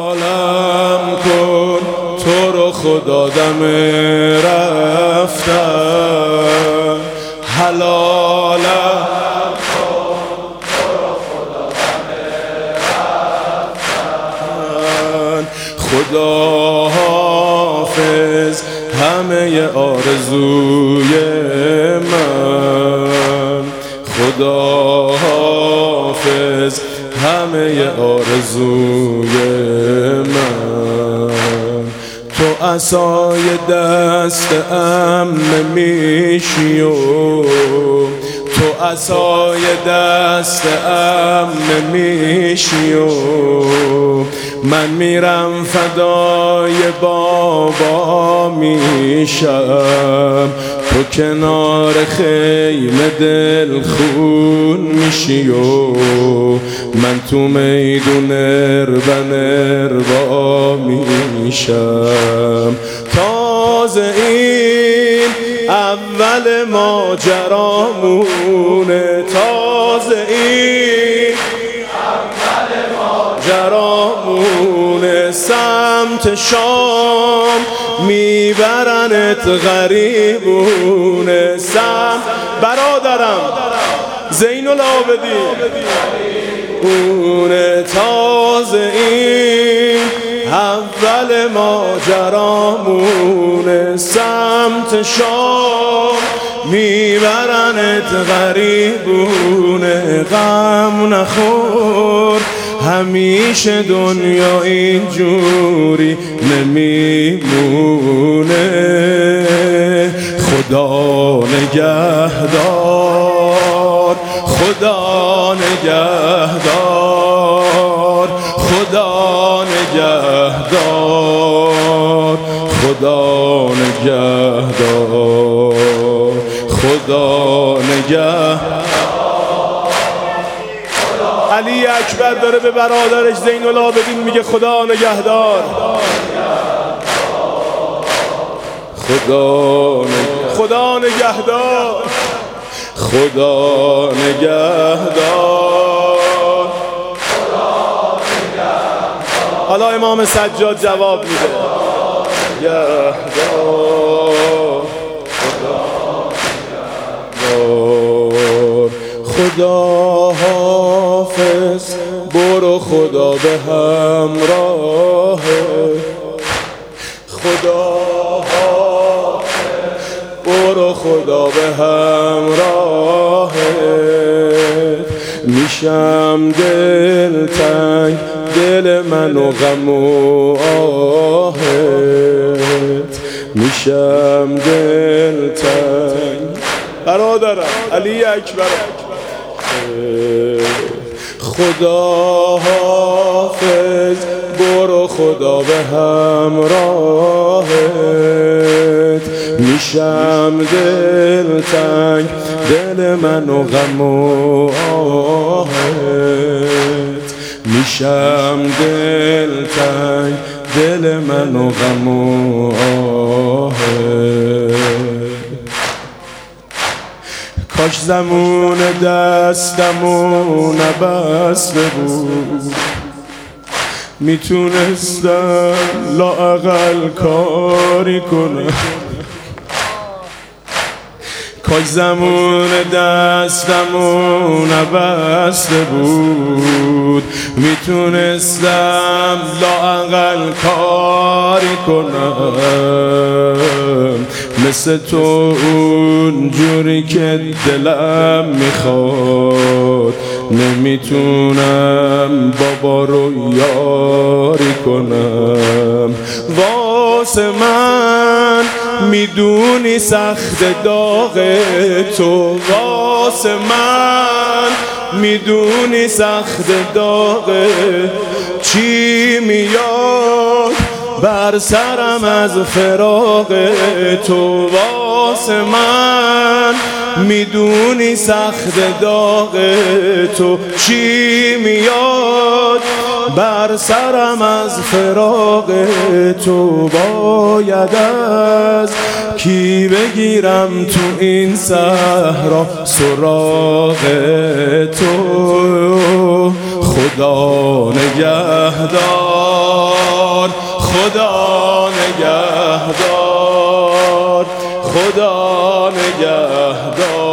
حلالم کن تو رو خدا دم رفتن، حلالم کن تو رو خدا دم رفتن. خدا حافظ همه آرزوی من، خدا حافظ همه آرزوی من. تو عصای دست عمه میشی و تو عصای دست عمه میشی و من میرم فدای بابا میشم. تو کنار خیمه دل خون میشی و من تو میدون اربا میشم. تازه این اول ماجرامونه، تازه این اول ماجرامونه. سمت شام میبرنت غریبونه، برادرم زین العابدین اونه. تازه این اول ماجرامونه، سمت شام میبرنت غریبونه. غم نخور همیشه دنیا اینجوری نمیمونه. خدا نگهدار، خدا نگهدار، خدا نگهدار، خدا نگهدار، خدا نگهدار. علی اکبر داره به برادرش زین العابدین میگه خدا نگهدار، خدا نگهدار، خدا نگهدار. حالا امام سجاد جواب میده نگهدار، خدا حافظ برو خدا به همراه، خدا حافظ برو خدا به همراه. میشم دل تنگ دل من و غم و آهت، میشم دل تنگ. برادرم علی اکبر خدا حافظ برو خدا به همراهت. میشم دل تنگ دل من و غم و آهت، میشم دل تنگ دل من و غم و آهت. کاش زمون دستمو نبسته بود، میتونستم لااقل کاری کنم. کاش زمون دستمو نبسته بود، میتونستم لااقل کاری کنم. مثل تو اونجوری که دلم میخواد نمیتونم بابا رو یاری کنم. واسه من میدونی سخت داغ تو، واسه من میدونی سخت داغ. چی میاد بر سرم از فراق تو، واسه من میدونی سخت داغ تو چی میاد بر سرم از فراق تو باید از کی بگیرم تو این صحرا سراغ تو خدا نگهدار خدا نگهدار خدا نگهدار